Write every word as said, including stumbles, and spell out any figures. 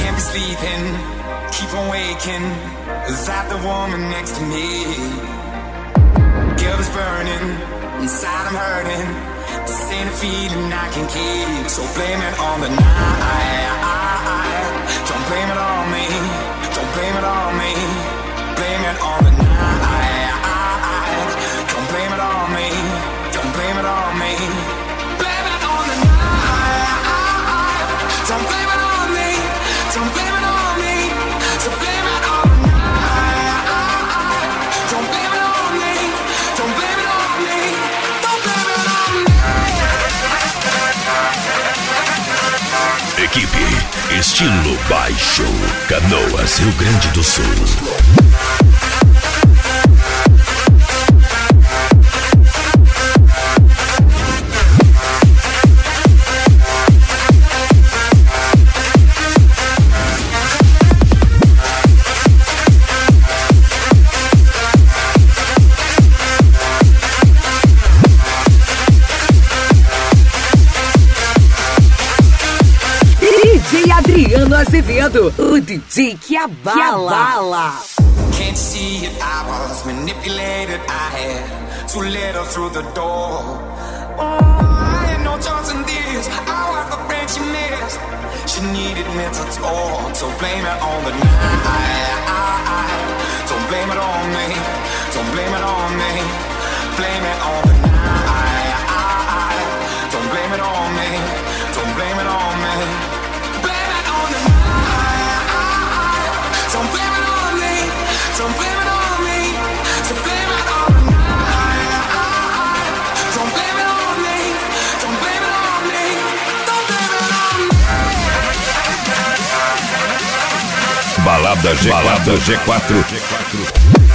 can't be sleeping, keep on waking without the woman next to me. Guilt is burning, inside I'm hurting. This ain't a feeling I can keep, so blame it on the night. Don't blame it on me, don't blame it on me. Blame it on the night. Don't blame it on me, don't blame it on me. Blame it on the night. Don't blame it on me, don't blame it on me. So blame it on the night. Don't blame it on me, don't blame it on me. Don't blame it on me. Equipe Estilo Baixo, Canoas, Rio Grande do Sul. Adriano Azevedo, o D J que abala. Can't see it, I was manipulated. I had too little through the door. Oh, I had no choice in this. I was the friend she missed. She needed mental talk, so blame it on the night. Don't blame it on me, don't blame it on me. Blame it on the night. Don't blame it on me, don't blame it on me. Don't blame it on me, don't blame it on me. So blame it on the night. Don't blame it on me, don't blame it on me. Don't blame it on me. Balada G quatro, Balada G quatro.